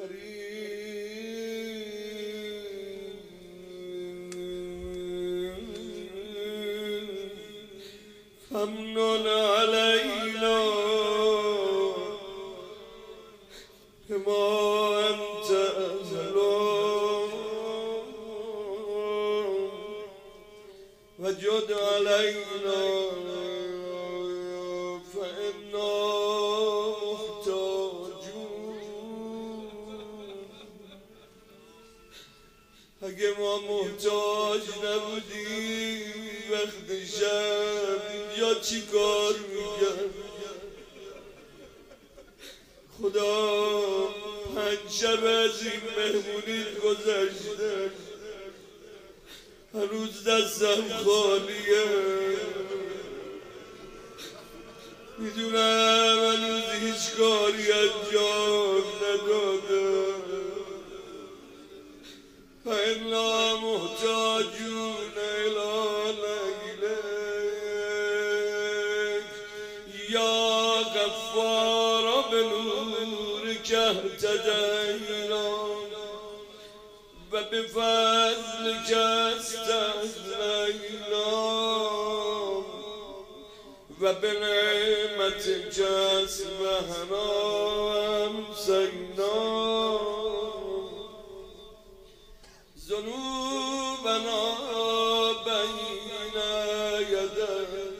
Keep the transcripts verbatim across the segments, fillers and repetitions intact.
فمن علينا بما أنت أهل وجد علينا فإنا محتاجون. اگه ما محتاج نبودیم وقت شب یا چی کار میکرد؟ خدا پنج شب از این مهمونیت گذشته، هنوز دستم خالیه. میدونم هنوز هیچ کاری انجام ندادم. فإنا محتاجون إلى نيلك يا غفار بنورك اهتدينا وبفضلك استهدينا وبنعمتك أصبحنا وأمسينا. ذنوبنا بين يديك.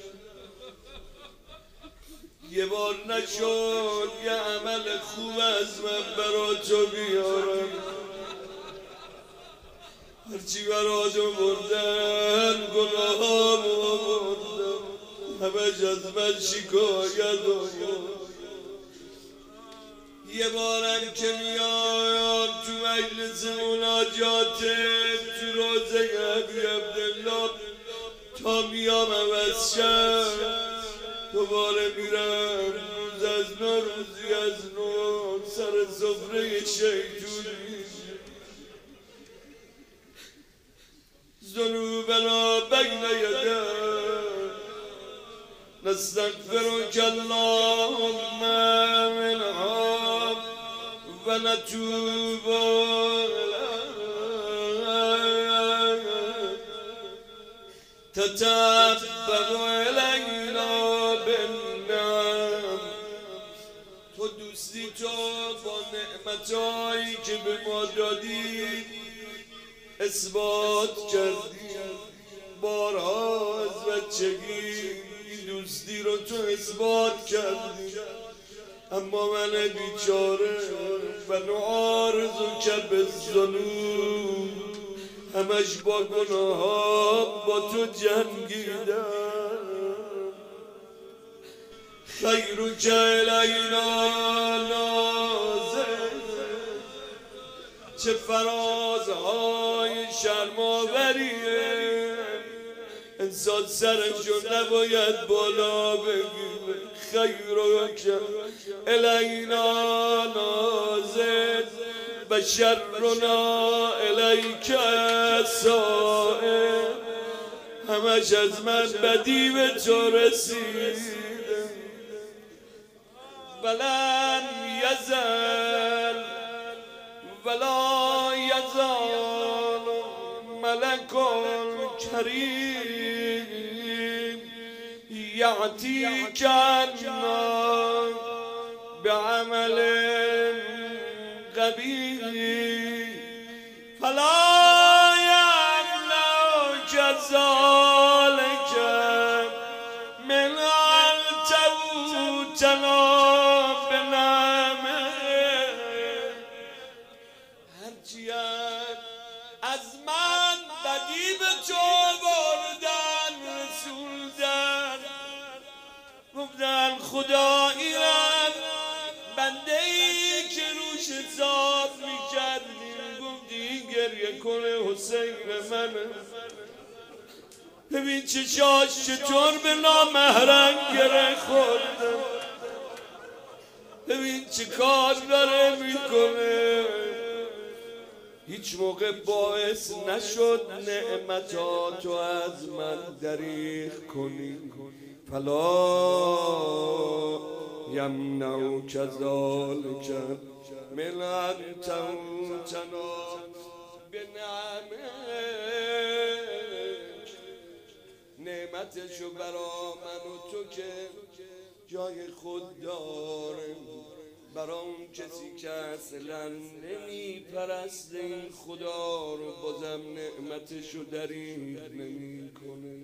یه بار نشد یه عمل خوب از من برا تو بیارم. هرچی برا تو بردن گناهام آوردم، همش از من شکایت آورد. یه بارم که میام تو مجلس مناجاته تو روزه ابی عبدالله تا میام عوض شم، دوباره میرم روز از نو روزی از نو سر سفره شیطونی. ذنوبنا بین یدیک نستغفرک اللهم منها ونتوب إليك تتبع إلينا بالنعم. تو دوستی تو با نعمتایی که به ما دادی اثبات کردی. بارها از بچگی دوستی رو تو اثبات کردی، اما من بیچاره و نعارضو که به ذنوب همش با گناهام با تو جنگیدم. خیرک الینا ناظر. چه فرازهای شرم‌آوریه، انسان سرشو نباید بالا بگیره. خیرک الینا نازل و شرنا الیک سائل. همش از من بدی به تو رسیده. ولن یزل ولا یزال ملک کریم یعطیک عنا بعمل قبیح فلا یمنعک ذلک من ان تفوتنا بنعمه. هرچی از من بدی به تو بردن رسوندن، گفتن خدا اینم بنده ای که روش حساب میکردیم، گفتی گریه کنه حسین منه. ببین چشاش چطور به نامحرم گره خورده، ببین چه کار داره میکنه. هیچ موقع باعث نشد نعمتاتو از من دریغ کنی. فلا یمنع کذالک من ان تموتنا بنعمه. نعمتشو برا من و تو که جای خود داره، برا اون کسی که اصلا نمی پرسته این خدا رو بازم نعمتشو دریغ نمی کنه.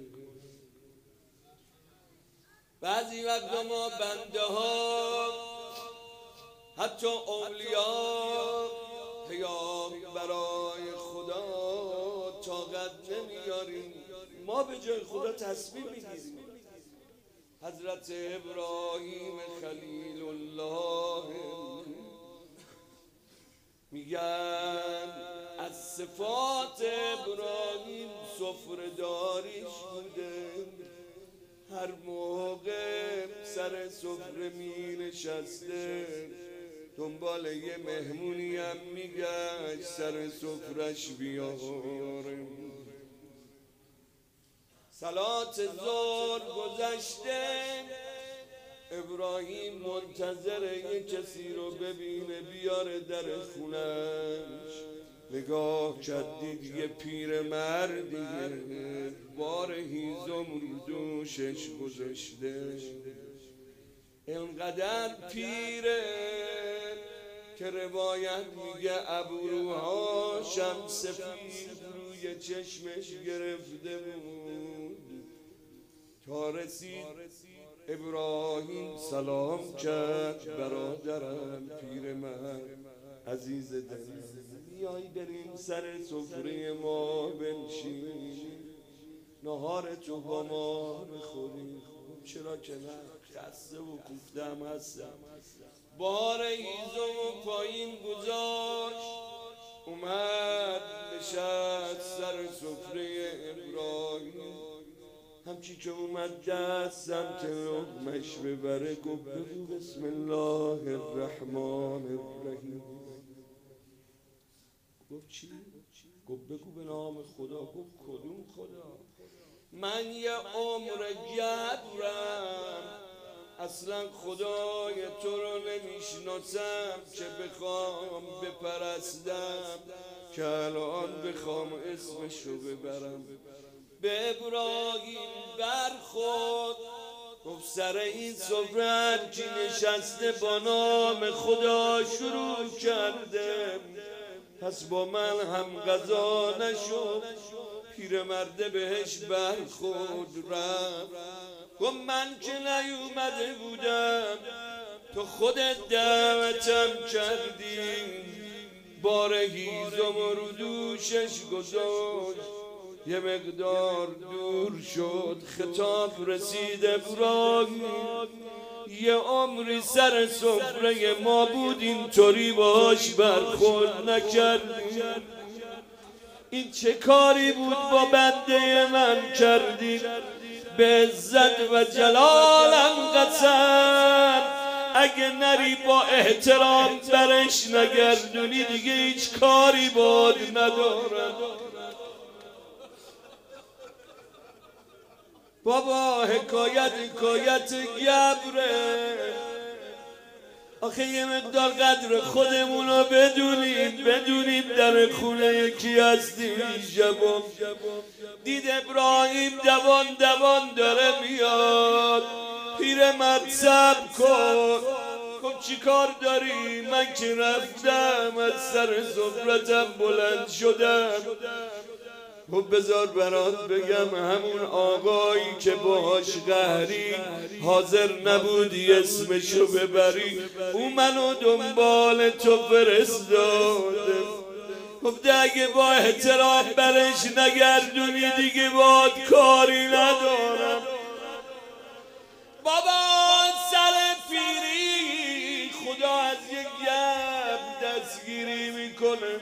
بعضی وقتا ما بنده ها حتی اولیا پیام برای خدا طاقت نمیاریم، ما به جای خدا تصمیم میگیریم. حضرت ابراهیم خلیل الله میگن از صفات ابراهیم سفره‌داریش بوده. هر موقع سر سفره می نشسته دنبال یه مهمونی هم میگشت سر سفرش بیاره. صلات ظهر گذشته ابراهیم منتظر یه کسی رو ببینه بیاره در خونش. نگاه کرد دید یه پیر مردیه بار هیزم رو دوشش گذاشته. اینقدر پیره که روایت میگه ابروهاشم سفید روی چشمش گرفته بود. تا رسید ابراهیم سلام کرد برادرم پیر من عزیز دلم، میای بریم سر سفره ما بنشین نهار تو با ما بخوریم؟ چرا که نه، خسته و کوفتم هستم. بار هیزم و پایین گذاشت اومد نشست سر سفره ابراهیم. همچی که اومد دست سمت لقمش ببره گفت بگو بسم الله الرحمن الرحیم. گفت چی؟ گفت بگو به نام خدا. گفت کدوم خدا؟ من یه عمر گبرم اصلا خدای تو رو نمیشناسم که بخوام بپرستم که الان بخوام اسمشو ببرم. به ابراهیم برخورد گفت سر این سفره هرچی نشسته با نام خدا شروع کرده، پس با من هم غذا نشد. پیرمرده بهش برخورد رفت گفت من که نیومده بودم تو خودت دعوتم کردی. بار هیزم رو دوشش گذاشت یه مقدار دور شد. خطاب رسید ابراهیم یه عمری سر سفره ما بود اینطوری باهاش برخورد نکردی. این چه کاری بود با بنده من کردی؟ به عزت و جلالم قسم اگه نری با احترام برش نگردونی دیگه هیچ کاری باد ندارم. بابا حکایت حکایت گبره. آخه یه مقدار قدر خودمونو بدونیم بدونیم در خونه یکی هستیم. شبم دید ابراهیم دوان دوان داره میاد. پیرمرد صبر کن. گفت چی کار داری؟ من که رفتم از سر سفرتم بلند شدم. خب بذار برات بگم همون آقایی که باهاش قهری حاضر نبودی اسمشو ببری او منو دنبال تو فرستاده. خب اگه با احترام برش نگردونی دیگه باد کاری ندارم. بابا سر پیری خدا از یک گب دستگیری میکنه.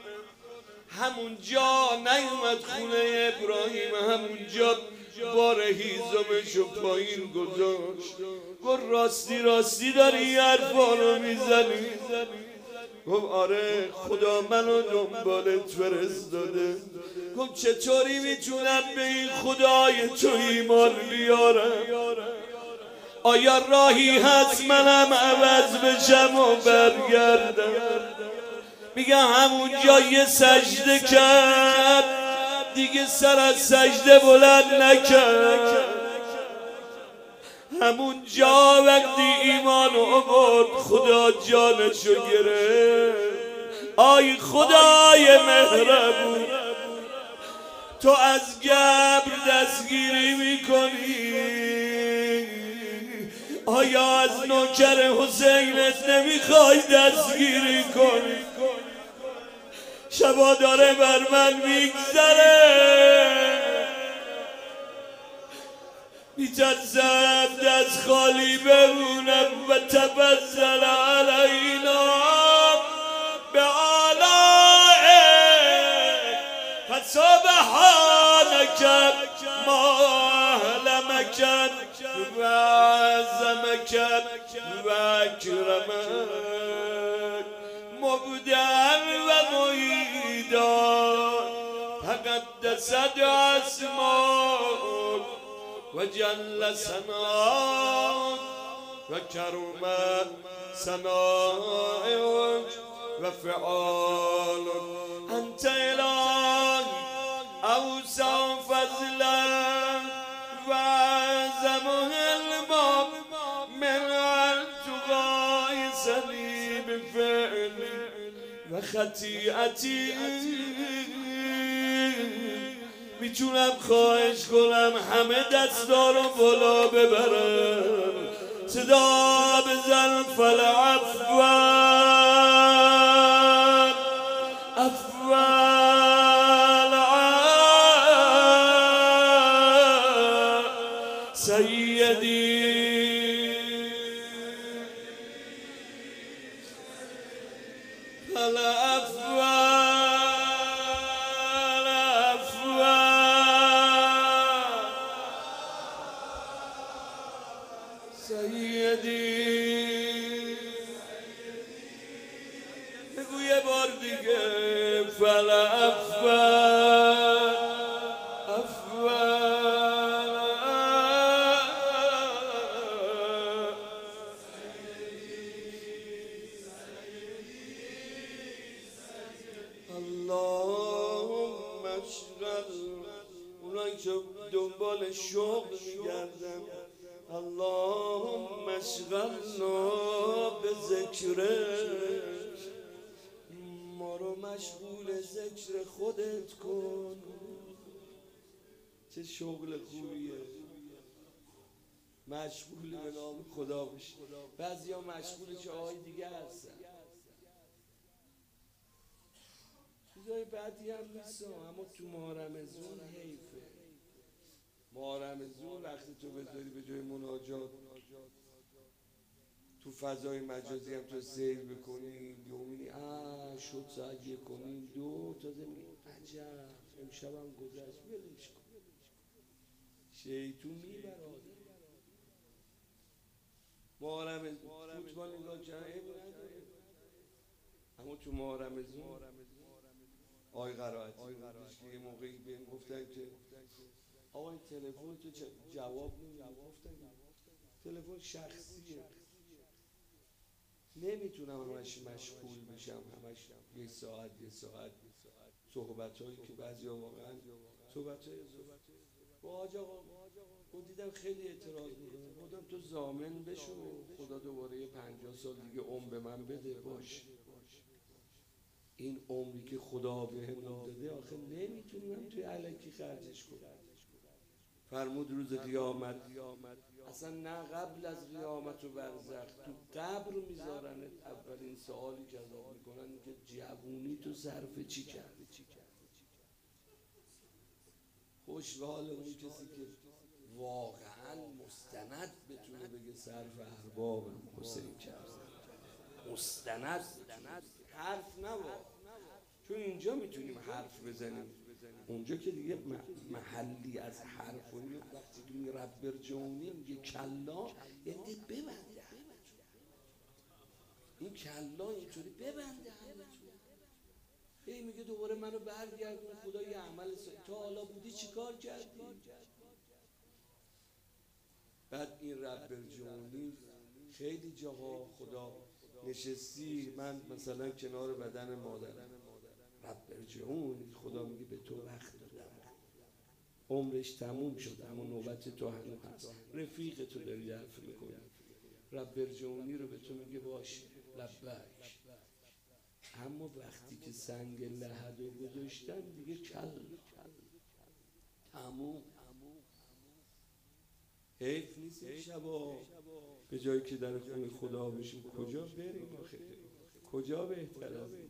همونجا نیومد خونه ابراهیم، همونجا بار هیزمشو پایین گذاشت. گفت راستی راستی داری حرفا رو میزنی؟ گفت آره خدا منو دنبالت فرستاده. گفت چطوری میتونم به این خدای تو ایمان بیارم؟ آیا راهی هست منم عوض بشم و برگردم؟ میگه همون جای سجده کرد دیگه سر از سجده بلند نکرد. همون جا وقتی ایمان آورد خدا جانشو گرفت. آی خدای مهربون، تو از گبر دستگیری میکنی، آیا از نوکر حسینت نمیخوای دستگیری کنی؟ شبا داره بر من میگذره، میترسم دست خالی بمونم و تبذل علینا به آلائه فسبحانک ما اهلمک و عظمک و اکرمک مبدعا و معیدا تقدست اسماء و جل ثناء و کرم ثناء و فعال. انت اله اوسع فضلا و اعظم علما من ان تغایثنی بفعلی و خطیئتی. میتونم خواهش کنم همه دستا رو بالا ببرم، صدا بزن فالعفوان افوان سیدی فالعفوان سیدی. بگو یه بار دیگه فالعفوان افوان اللهم اشغل اونایی که دنبال شغل میگردن، اللهم اشغلنا به ذکرک، ما رو مشغول ذکر خودت کن. چه شغل خوبیه مشغول به نام خدا بشی. بعضیا مشغول چه‌های دیگه هستن، چیزای بعدی هم نیست، اما تو ماه رمضان حیفه. ماه رمضان وقتی تو بذاری به جای مناجات تو فضای مجازی هم تو سیر بکنی، یومی آه شد ساعت یک کنیم دو تازه میگه عجب امشب هم گذشت ولش کن. شیطون میبره آدم. ماه رمضان فوتبال نگاه کردن عیب نداره، اما تو ماه رمضان آی قرائتی یه موقعی بهم گفتن که آقا این تلفن تو جواب نمیده. گفتم تلفن شخصیه، نمیتونم همش مشغول بشم، همش یه ساعت یه ساعت صحبت هایی که بعضی ها واقعا صحبت های با آج آقا دیدم خیلی اعتراض میکنه. بودم تو ضامن بشو خدا دوباره یه پنجاه سال دیگه عمر به من بده. باش این عمری که خدا بهمون داده آخه نمیتونم توی الکی خرجش کنم. فرمود روز قیامت اصلا نه قبل از قیامت و برزخ تو قبر میذارن. اولین سوالی که ازت میکنن که جوونی تو صرف چی کرد؟ خوش به حال اون کسی که واقعا مستند بتونه بگه صرف اربابم حسین کرد. مستند حرف نبا، چون اینجا میتونیم حرف بزنیم، اونجا که دیگه محلی از حرف و اینو وقتی که می رب برجونی میگه کلا یعنی ببنده همتون، این کلا اینطوری ببنده همتون. هی میگه دوباره منو برگردون خدا یه عمل سا... تا حالا بودی چی کار کردی؟ بعد این رب برجونی خیلی جاها خدا نشستی، من مثلا کنار بدن مادرم، رب برجونی خدا میگه به تو وقت دادم، عمرش تموم شد اما نوبت تو هنوز هست، رفیق تو داری حرف میکنی، رب برجونی رو به تو میگه باشه لبک. اما وقتی که سنگ لحد رو گذاشتن دیگه کل تموم. حیف نیست شبا به جایی که در خونه خدا بشیم کجا بریم آخه؟ کجا بهتر از این؟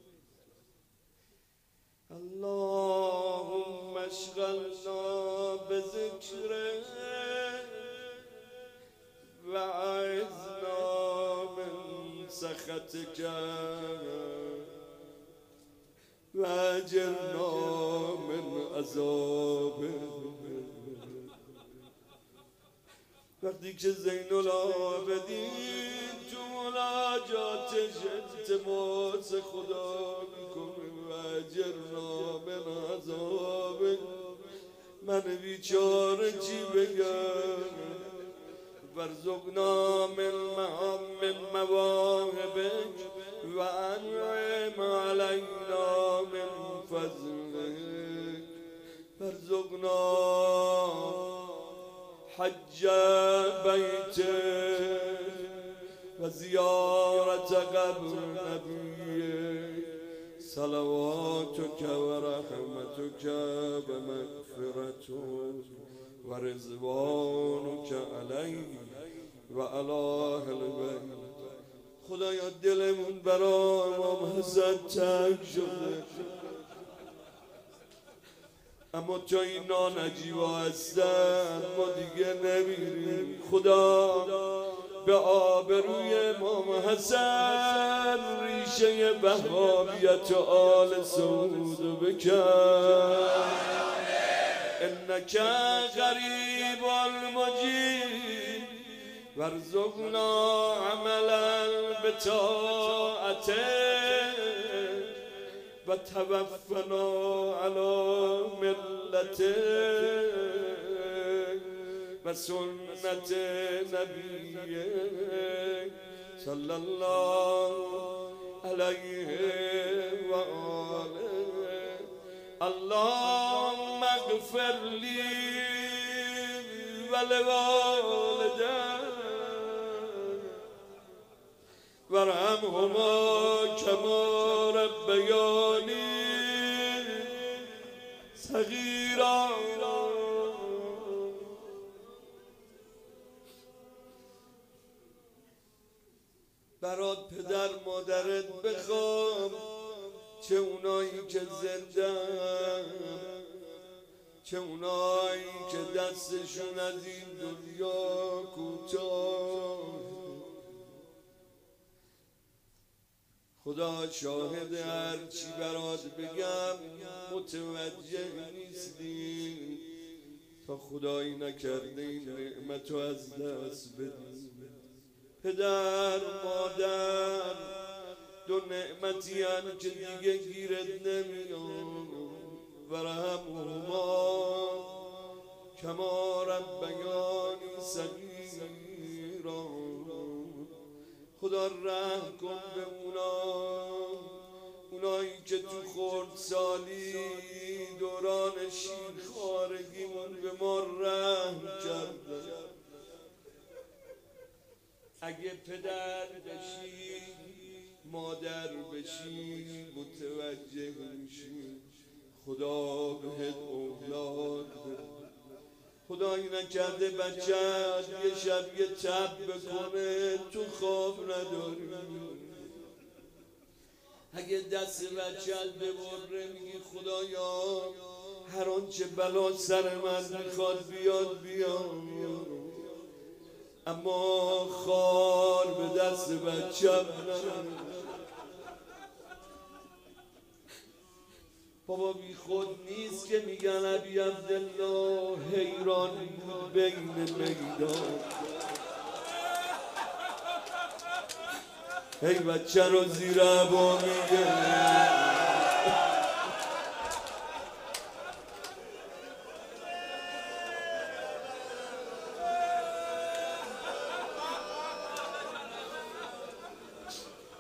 اللهم اشغلنا بذکره و اعذنا من سخطک و اجرنا من عذابک. وقتی که زین العابدین تو مناجاتش التماس خدا میکنه و اجرنا من عذابک، من بیچاره چی بگم؟ وارزقنا من من مواهبک و انعم علینا من فضلک، وارزقنا حج بیتک و زیارت قبر نبیک، صلواتک و رحمتک و مغفرتک و رضوانک علی و علی اهل بیت. خدایا دلمون برای امام حسن تنگ شده، اما تا اینا نجیبا هستن ما دیگه نمیریم. خدا به آبروی امام حسن ریشه وهابیت و آل سعود بکن. انک قریب المجیب وارزقنا عملا بطاعته و توفنا علی ملته و سنت نبیه صلی الله علیه و آله. اللهم اغفر لی و لوالدی وارحمهما کما ربیانی صغیرا. برات پدر مادرت بخوام، چه اونایی که زندن، چه اونایی که دستشون از این دنیا کوتاه. خدا شاهد هر چی برات بگم متوجه نیستی تا خدایی نکرده این نعمتو از دست بدی. پدر مادر دو نعمتی هن که دیگه گیرت نمیاد. ورحمهما کما ربیانی صغیرا. خدا رحم کن به اونا، اونایی که تو خردسالی دوران شیرخوارگیمون به ما رحم کردن. اگه پدر بشی مادر بشی متوجه میشی خدا بهت اولاد بده. خدایی نکرده بچه‌ت یه شب یه تب بکنه تو خواب نداری. اگه دست بچه‌ت ببره میگی خدایا هر آنچه بلا سر من میخواد بیاد بیاد، اما خار به دست بچه‌م نره. بابا بی خود نیست که میگن ابی عبدالله حیران بود بین میدان. ای بچه رو زیر عبا میگه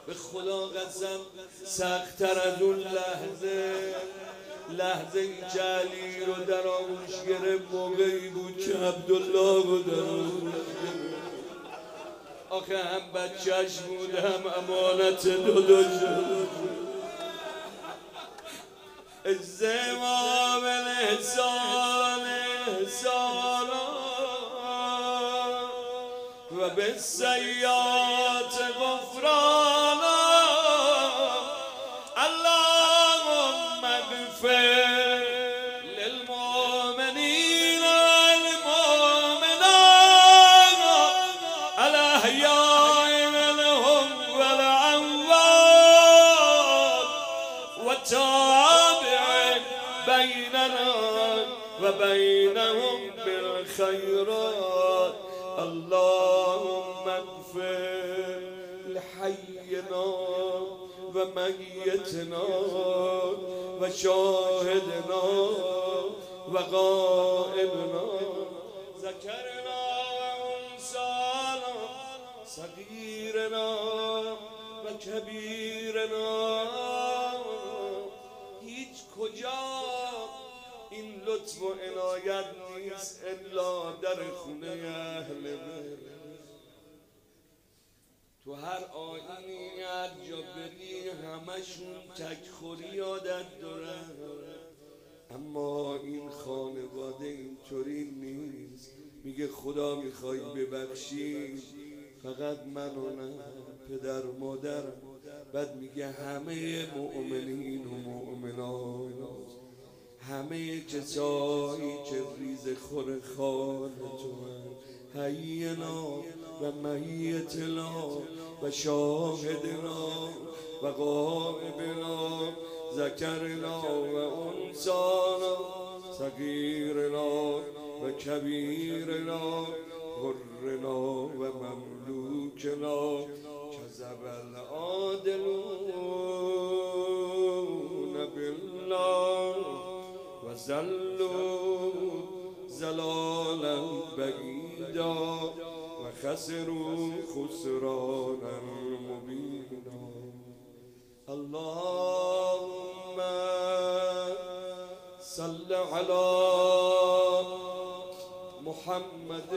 به خدا قسم سخت‌تر از اون لحظه لحظه ای که علی رو در آغوش گرفت موقعی بود که عبدالله رو در آغوش گرفت. آخه هم بچهش بود هم امانت داداش. الزمام الإحسان إحسانا و بالسیئات غفرانا اللهم اغفر للمؤمنین والمؤمنات الأحیاء منهم والأموات وتابع بيننا وبينهم بالخيرات اللهم اغفر لحينا وميتنا وشاهدنا وغائبنا ذكرنا وانسانا صغيرنا وكبيرنا. هیچ کجا این لطف و عنایت نیست الا در خونه اهل بیت. تو هر آیینی هر جا بری همشون تکخوری عادت دارن، اما این خانواده اینطوری نیست. میگه خدا میخوای ببخشی فقط من و نه پدر مادرم. بعد میگه همه مؤمنین و مؤمنات، همه کسایی که ریز خور خان تو حینا و میتنا و شاهدنا و غائبنا ذکرنا و انسانا صغیرنا و کبیرنا حرنا و مملوکنا کذب العادلون بالله و زلوا زلالا بعیدا و خسروا خسرانا مبینا. اللهم صل على محمد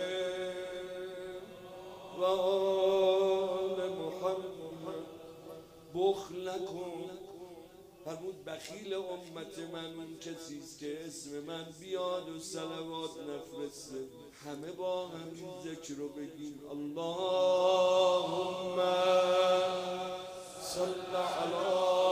و آل محمد. بخل نکن. فرمود بخیل امت من اون کسیست که اسم من بیاد و صلوات نفرسته. همه با هم این ذکر رو بگیم. اللهم صل علی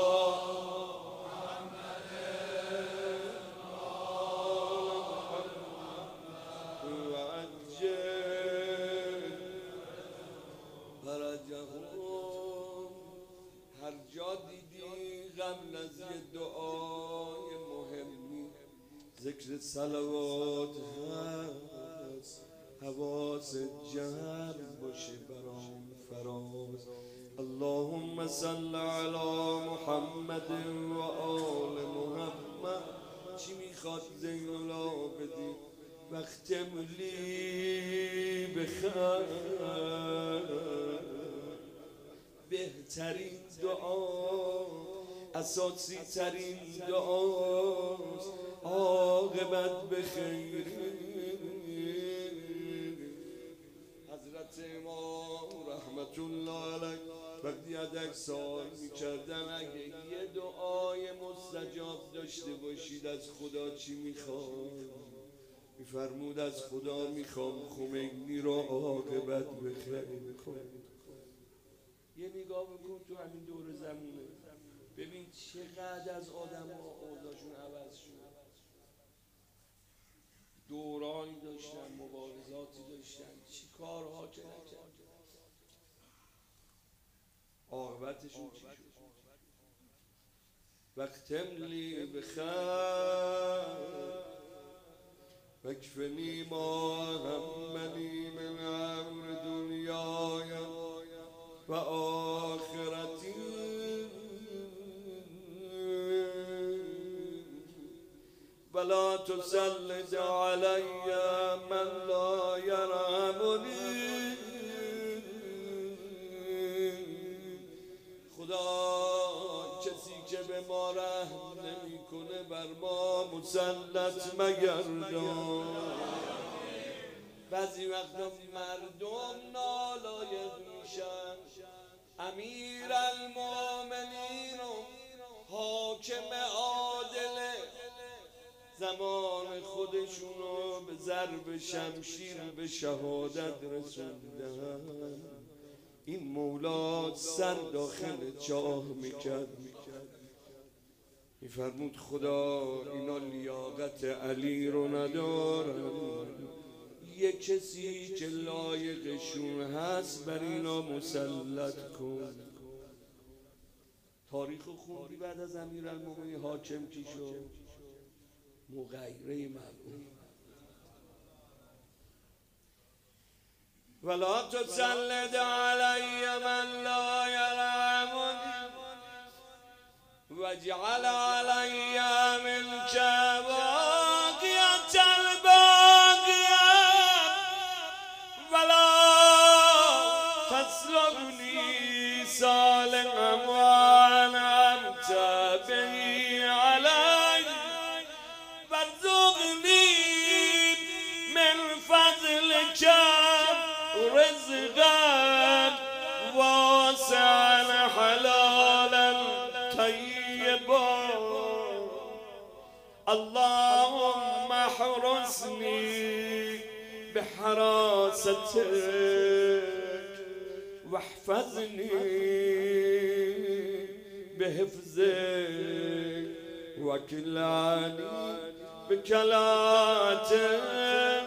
قبل از یه دعای مهمی ذکر صلوات هست، حواس جمع باشه برام فراز. اللهم صل علی محمد و آل محمد. چی میخواد زین العابدین؟ واختم لی بخیر. بهترین دعا، اساسی ترین دعاست، عاقبت بخیر. حضرت امام رحمت الله علیه وقتی ازش سوال میکردن اگه یه دعای مستجاب داشته باشید از خدا چی میخواد؟ میفرمود از خدا میخوام خمینی رو عاقبت بخیر کنید. یه نگاه بکن تو همین دور زمونه، ببین چقدر از آدم ها اوضاعشون عوض شد. دورانی داشتن، مبارزاتی داشتن، چی کارها که نکردن، عاقبتشون چی شد؟ واختم لی بخیر واکفنی ما همنی من امر دنیای و آخرتی ولا تسلط علی من لا یرحمنی کسی که به ما رحم نمیکنه بر ما مسلط مگردان. بعضی وقتا مردم نالایق میشن، امیر المومنین و حاکم عادل زمان خودشونو به ضرب شمشیر به شهادت رسوندن. این مولا سر داخل چاه میکرد، میفرمود خدا اینا لیاقت علی رو ندارن، یه کسی که لایقشون هست بر اینا مسلط کن. تاریخ خوندی بعد از امیرالمومنین حاکم کی شد؟ مغیره ملعون. ولا تسلط علی من لا یرحمنی واجعل علی منک باقیة الباقیة ولا تسلبنی صالحا وانعمت به علی وارزقنی من فضلک رزقا واسعا حلالا طیبا. اللهم احرسني بحراستك واحفظني بحفظك وكلاني بكلاتك.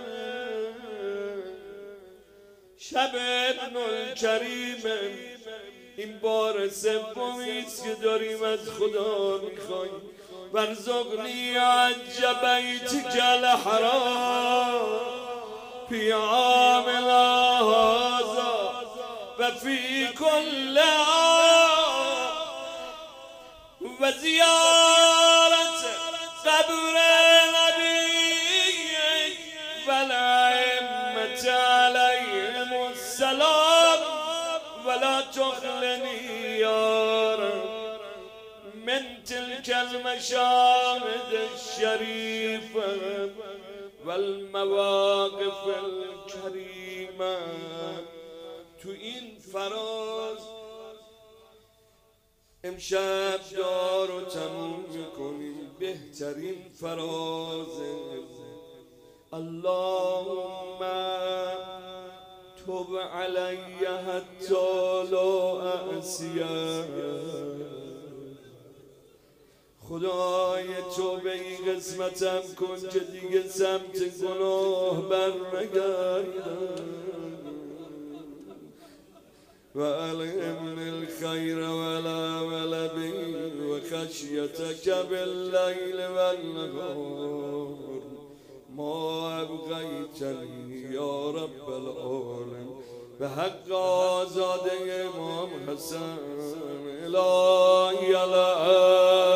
شب ابن الکریم این بار سومیست که داریم از خدا میخوایم. وارزقنی حج بیتک الحرام فی عامنا هذا و فی کل عام و زیارت قبر نبیک و الائمة علیهم السلام ولا تخلنی یا رب من تلك المشاهد الشريفة والمواقف الكريمة. تو این فراز امشب دار و تموم میکنیم، بهترین فراز. اللهم تب علی حتی لا اعصیه. خدای تو به این قسمتم کن که دیگه سمت گناه بر نگردم. و الهمنی الخیر و العمل به و خشیتک باللیل و النهار ما ابقیتنی یا رب العالمین. به حق آزاده امام حسن الهی الهی